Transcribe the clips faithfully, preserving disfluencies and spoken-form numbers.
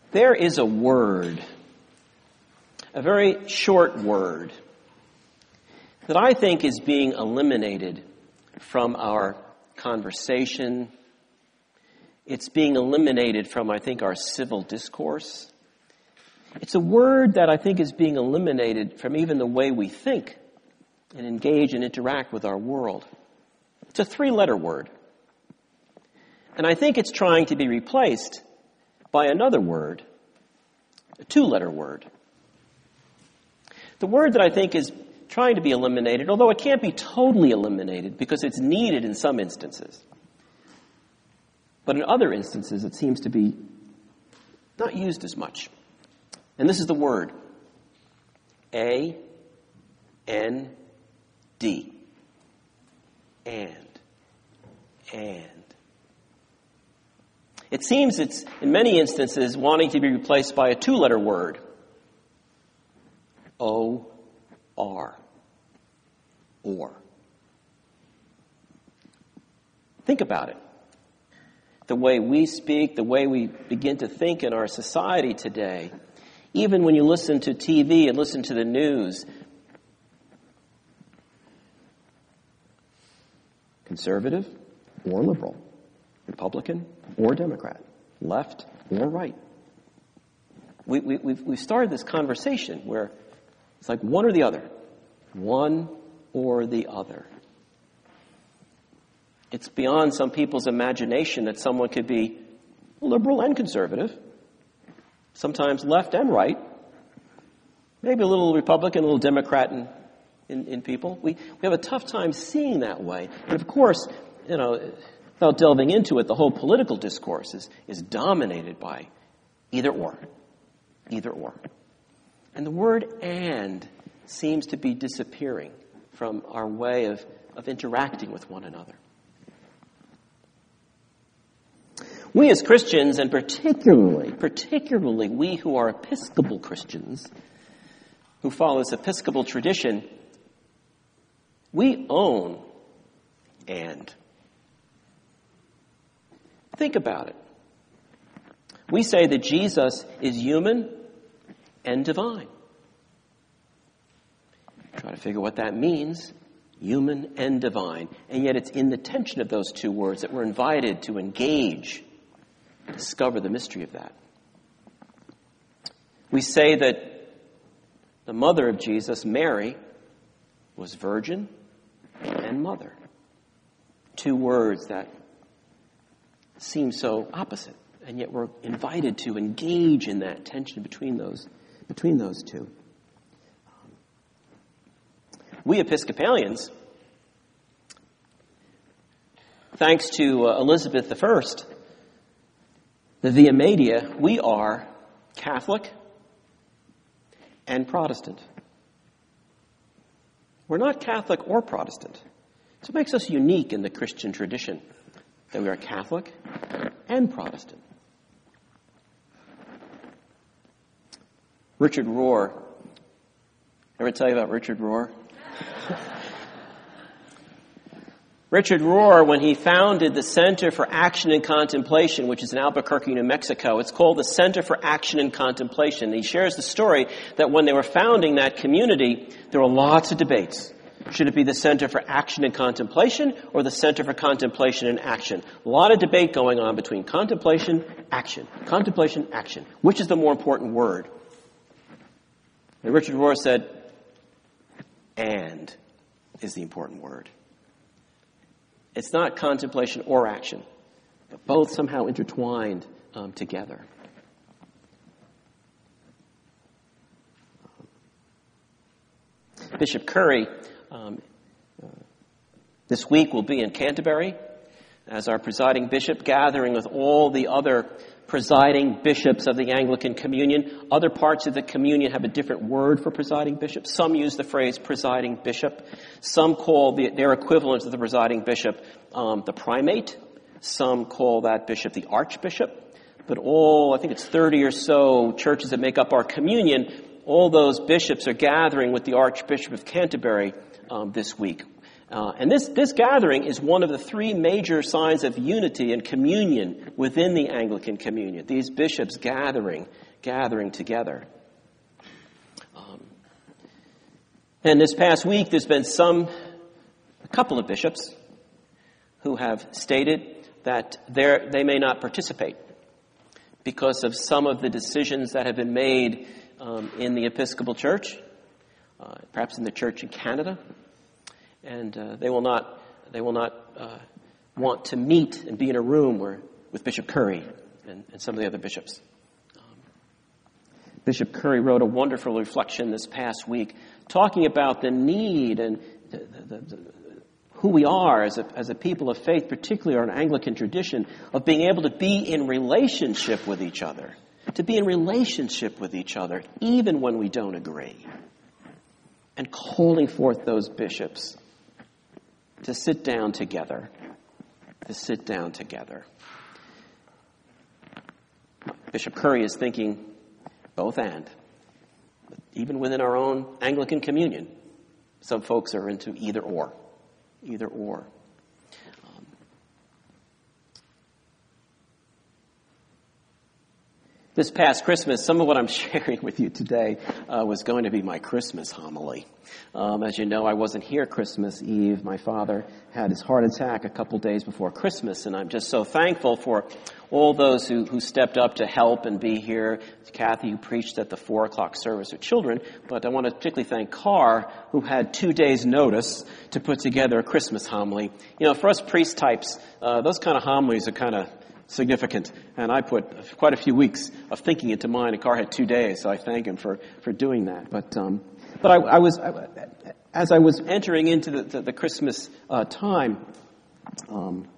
There is a word, a very short word, that I think is being eliminated from our conversation. It's being eliminated from, I think, our civil discourse. It's a word that I think is being eliminated from even the way we think and engage and interact with our world. It's a three-letter word. And I think it's trying to be replaced by another word, a two-letter word. The word that I think is trying to be eliminated, although it can't be totally eliminated because it's needed in some instances. But in other instances, it seems to be not used as much. And this is the word, A N D. And. And. It seems it's, in many instances, wanting to be replaced by a two-letter word, O R. Or. Think about it. The way we speak, the way we begin to think in our society today, even when you listen to T V and listen to the news, conservative or liberal, Republican or Democrat, left or right. We, we, we've, we've started this conversation where it's like one or the other. One or the other. It's beyond some people's imagination that someone could be liberal and conservative, sometimes left and right, maybe a little Republican, a little Democrat in, in, in people. We, we have a tough time seeing that way. And of course, you know, without delving into it, the whole political discourse is, is dominated by either or. Either or. And the word and seems to be disappearing from our way of, of interacting with one another. We as Christians, and particularly, particularly we who are Episcopal Christians, who follow this Episcopal tradition, we own and. Think about it. We say that Jesus is human and divine. Try to figure what that means. Human and divine. And yet it's in the tension of those two words that we're invited to engage, discover the mystery of that. We say that the mother of Jesus, Mary, was virgin and mother. Two words that seem so opposite, and yet we're invited to engage in that tension between those, between those two. We Episcopalians, thanks to uh, Elizabeth the First, the Via Media, we are Catholic and Protestant. We're not Catholic or Protestant. So it makes us unique in the Christian tradition that we are Catholic and Protestant. Richard Rohr. Ever tell you about Richard Rohr? Richard Rohr, when he founded the Center for Action and Contemplation, which is in Albuquerque, New Mexico, it's called the Center for Action and Contemplation. He shares the story that when they were founding that community, there were lots of debates. Should it be the Center for Action and Contemplation or the Center for Contemplation and Action? A lot of debate going on between contemplation, action. Contemplation, action. Which is the more important word? And Richard Rohr said, and is the important word. It's not contemplation or action, but both somehow intertwined um, together. Bishop Curry, um, uh, this week will be in Canterbury as our presiding bishop, gathering with all the other presiding bishops of the Anglican Communion. Other parts of the communion have a different word for presiding bishop. Some use the phrase presiding bishop. Some call the, their equivalent of the presiding bishop um, the primate. Some call that bishop the archbishop. But all, I think it's thirty or so churches that make up our communion, all those bishops are gathering with the Archbishop of Canterbury um, this week. Uh, and this, this gathering is one of the three major signs of unity and communion within the Anglican communion. These bishops gathering, gathering together. Um, and this past week, there's been some, a couple of bishops who have stated that they may not participate because of some of the decisions that have been made um, in the Episcopal Church, uh, perhaps in the church in Canada. And uh, they will not, they will not uh, want to meet and be in a room where, with Bishop Curry and, and some of the other bishops. Um, Bishop Curry wrote a wonderful reflection this past week, talking about the need and the, the, the, who we are as a, as a people of faith, particularly our Anglican tradition, of being able to be in relationship with each other, to be in relationship with each other, even when we don't agree, and calling forth those bishops to sit down together, to sit down together. Bishop Curry is thinking both and. But even within our own Anglican communion, some folks are into either or. Either or. Um, this past Christmas, some of what I'm sharing with you today uh, was going to be my Christmas homily. Um, as you know, I wasn't here Christmas Eve. My father had his heart attack a couple days before Christmas, and I'm just so thankful for all those who, who stepped up to help and be here. Kathy, who preached at the four o'clock service with children, but I want to particularly thank Carr, who had two days' notice to put together a Christmas homily. You know, for us priest types, uh, those kind of homilies are kind of significant, and I put quite a few weeks of thinking into mine, and Carr had two days, so I thank him for, for doing that. But um, but I, I was, I, as I was entering into the, the, the Christmas uh, time, um,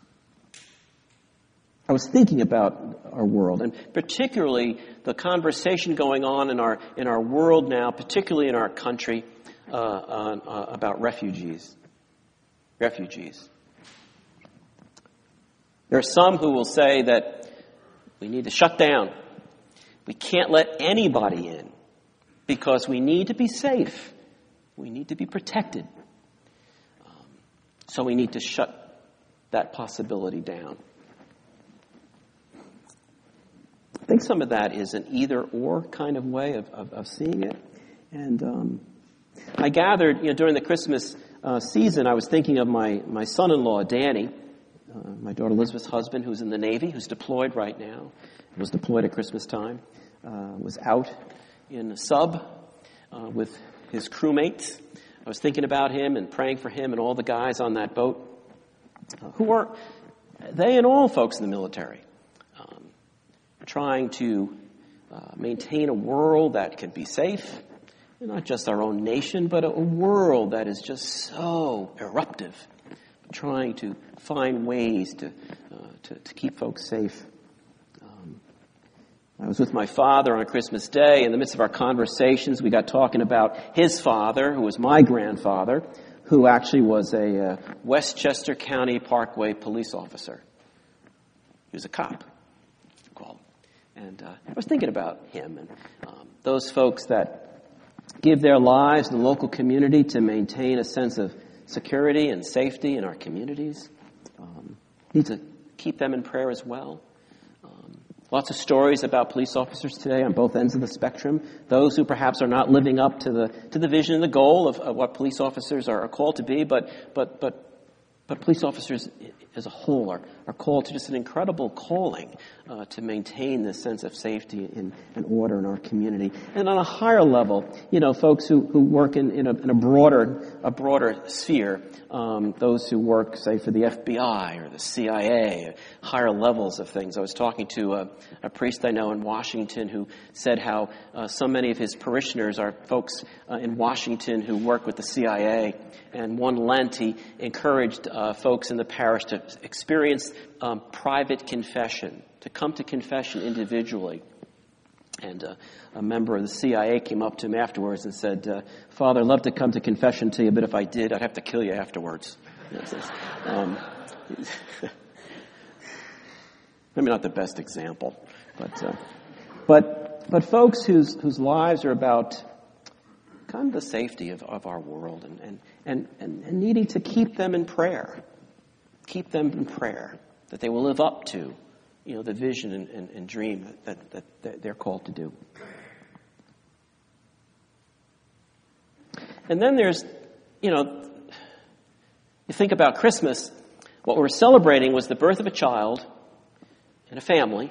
I was thinking about our world, and particularly the conversation going on in our in our world now, particularly in our country, uh, uh, uh, about refugees. Refugees. There are some who will say that we need to shut down. We can't let anybody in because we need to be safe. We need to be protected. Um, so we need to shut that possibility down. I think some of that is an either-or kind of way of, of, of seeing it. And um, I gathered, you know, during the Christmas uh, season, I was thinking of my, my son-in-law, Danny, uh, my daughter Elizabeth's husband, who's in the Navy, who's deployed right now, was deployed at Christmas time, uh, was out in a sub uh, with his crewmates. I was thinking about him and praying for him and all the guys on that boat, uh, who are, they and all folks in the military, um, trying to uh, maintain a world that can be safe, and not just our own nation, but a, a world that is just so eruptive, trying to find ways to, uh, to, to keep folks safe. Um, I was with my father on Christmas Day. In the midst of our conversations, we got talking about his father, who was my grandfather, who actually was a uh, Westchester County Parkway police officer. He was a cop, called. And uh, I was thinking about him and um, those folks that give their lives in the local community to maintain a sense of security and safety in our communities. Um, need to keep them in prayer as well. Um, lots of stories about police officers today on both ends of the spectrum. Those who perhaps are not living up to the to the vision and the goal of, of what police officers are, are called to be, but but but but police officers as a whole are, are called to just an incredible calling uh, to maintain this sense of safety and, and order in our community. And on a higher level, you know, folks who, who work in, in, a, in a broader a broader sphere, um, those who work, say, for the F B I or the C I A, higher levels of things. I was talking to a, a priest I know in Washington who said how uh, so many of his parishioners are folks uh, in Washington who work with the C I A. And one Lent, he encouraged uh, folks in the parish to experience um, private confession, to come to confession individually. And uh, a member of the C I A came up to him afterwards and said, uh, Father, I'd love to come to confession to you, but if I did, I'd have to kill you afterwards. um, maybe not the best example, but uh, but but folks whose whose lives are about kind of the safety of, of our world, and, and, and, and, and needing to keep them in prayer. Keep them in prayer, that they will live up to, you know, the vision and, and, and dream that, that, that they're called to do. And then there's, you know, you think about Christmas, what we're celebrating was the birth of a child in a family,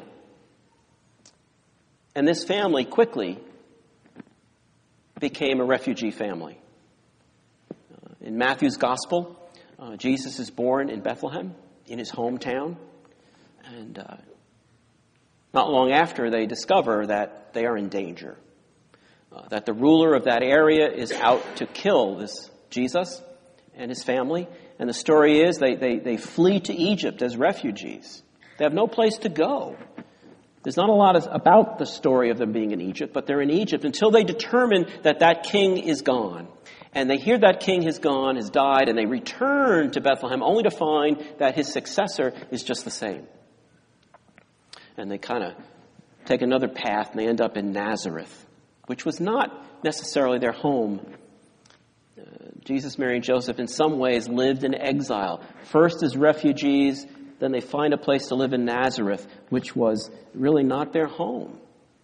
and this family quickly became a refugee family. Uh, in Matthew's Gospel, uh, Jesus is born in Bethlehem, in his hometown, and uh, not long after they discover that they are in danger, uh, that the ruler of that area is out to kill this Jesus and his family. And the story is they, they, they flee to Egypt as refugees. They have no place to go. There's not a lot of, about the story of them being in Egypt, but they're in Egypt until they determine that that king is gone. And they hear that king has gone, has died, and they return to Bethlehem only to find that his successor is just the same. And they kind of take another path, and they end up in Nazareth, which was not necessarily their home. Uh, Jesus, Mary, and Joseph in some ways lived in exile. First as refugees, then they find a place to live in Nazareth, which was really not their home.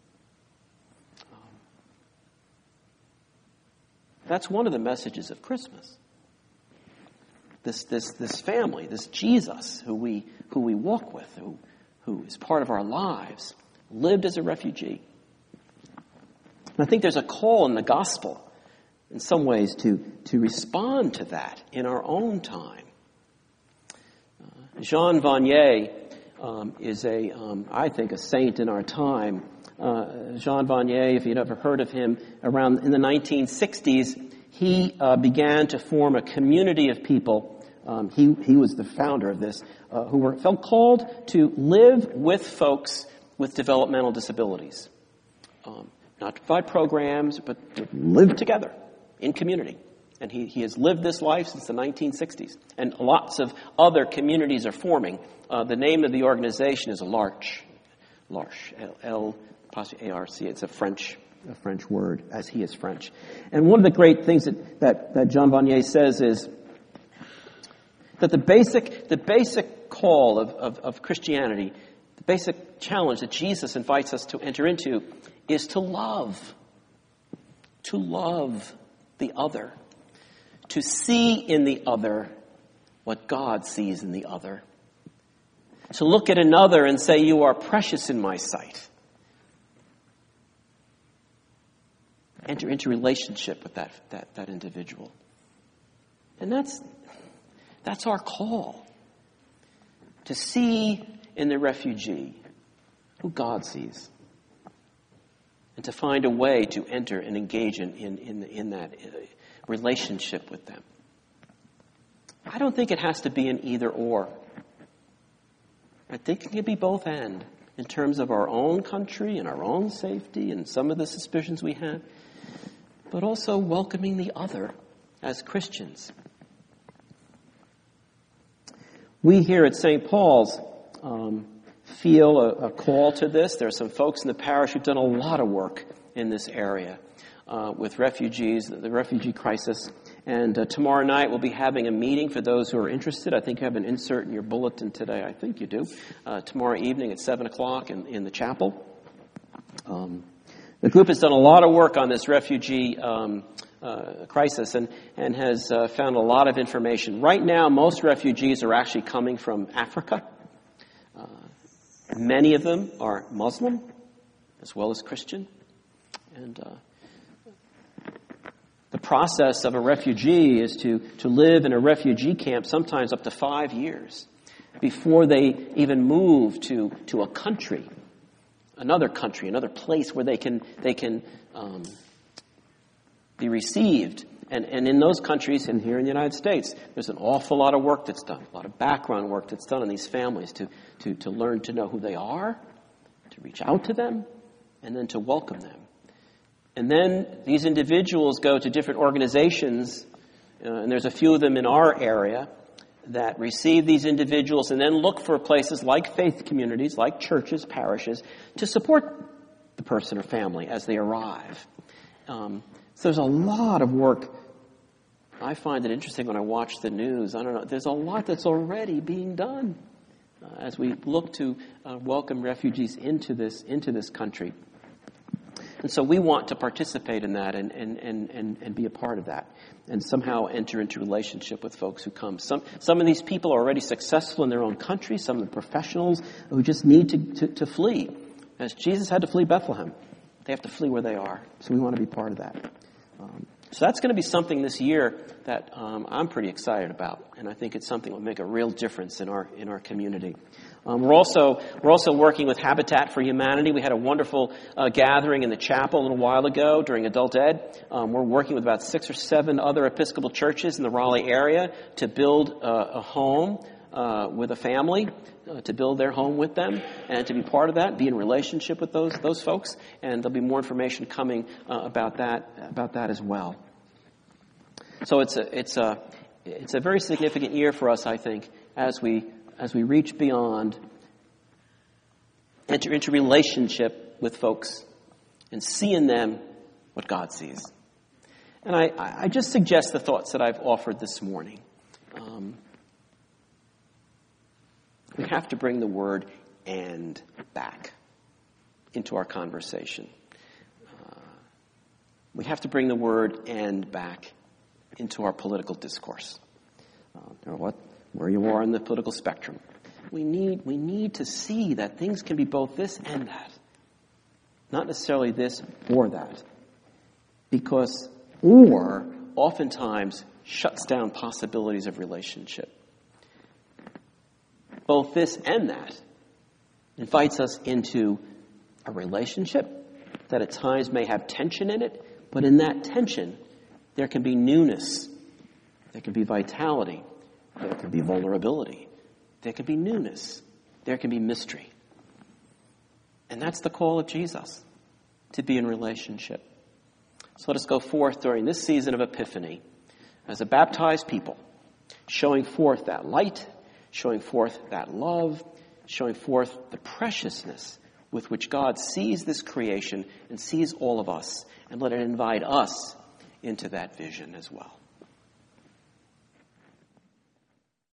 That's one of the messages of Christmas. This, this, this family, this Jesus who we, who we walk with, who, who is part of our lives, lived as a refugee. And I think there's a call in the gospel, in some ways, to, to respond to that in our own time. Uh, Jean Vanier um, is a, um, I think, a saint in our time. Uh, Jean Vanier, if you'd ever heard of him, around in the nineteen sixties, he uh, began to form a community of people. Um, he, he was the founder of this, uh, who were felt called to live with folks with developmental disabilities. Um, not to provide programs, but to live together in community. And he, he has lived this life since the nineteen sixties. And lots of other communities are forming. Uh, the name of the organization is L'Arche. L'Arche. L, L A R C. It's a French a French word, as he is French. And one of the great things that, that, that Jean Vanier says is that the basic the basic call of, of, of Christianity, the basic challenge that Jesus invites us to enter into is to love. To love the other. To see in the other what God sees in the other. To look at another and say, you are precious in my sight. Enter into relationship with that, that, that individual. And that's, that's our call. To see in the refugee who God sees. And to find a way to enter and engage in, in, in, in that relationship with them. I don't think it has to be an either or. I think it can be both and. In terms of our own country and our own safety and some of the suspicions we have. But also welcoming the other as Christians. We here at Saint Paul's um, feel a, a call to this. There are some folks in the parish who've done a lot of work in this area uh, with refugees, the refugee crisis. And uh, tomorrow night we'll be having a meeting for those who are interested. I think you have an insert in your bulletin today. I think you do. Uh, tomorrow evening at seven o'clock in, in the chapel. Um, the group has done a lot of work on this refugee um, uh, crisis and, and has uh, found a lot of information. Right now, most refugees are actually coming from Africa. Uh, many of them are Muslim as well as Christian. And uh, the process of a refugee is to, to live in a refugee camp sometimes up to five years before they even move to, to a country, another country, another place where they can they can um, be received. And, and in those countries, and here in the United States, there's an awful lot of work that's done, a lot of background work that's done on these families to, to, to learn to know who they are, to reach out to them, and then to welcome them. And then these individuals go to different organizations, uh, and there's a few of them in our area, that receive these individuals and then look for places like faith communities, like churches, parishes, to support the person or family as they arrive. Um, So there's a lot of work. I find it interesting when I watch the news. I don't know. There's a lot that's already being done uh, as we look to uh, welcome refugees into this into this country. And so we want to participate in that and, and, and, and, and be a part of that and somehow enter into relationship with folks who come. Some some of these people are already successful in their own country. Some of the professionals who just need to, to, to flee. As Jesus had to flee Bethlehem, they have to flee where they are. So we want to be part of that. Um, so that's going to be something this year that um, I'm pretty excited about, and I think it's something that will make a real difference in our in our community. Um, we're also we're also working with Habitat for Humanity. We had a wonderful uh, gathering in the chapel a little while ago during Adult Ed. Um, we're working with about six or seven other Episcopal churches in the Raleigh area to build uh, a home uh, with a family, uh, to build their home with them, and to be part of that, be in relationship with those those folks. And there'll be more information coming uh, about that about that as well. So it's a it's a it's a very significant year for us, I think, as we. as we reach beyond, enter into relationship with folks and see in them what God sees. And I, I just suggest the thoughts that I've offered this morning. Um, we have to bring the word "and" back into our conversation. Uh, we have to bring the word "and" back into our political discourse. Uh, you know what? Where you are in the political spectrum. We need we need to see that things can be both this and that. Not necessarily this or that. Because or oftentimes shuts down possibilities of relationship. Both this and that invites us into a relationship that at times may have tension in it, but in that tension there can be newness. There can be vitality. There can be vulnerability. There can be newness. There can be mystery. And that's the call of Jesus, to be in relationship. So let us go forth during this season of Epiphany as a baptized people, showing forth that light, showing forth that love, showing forth the preciousness with which God sees this creation and sees all of us, and let it invite us into that vision as well.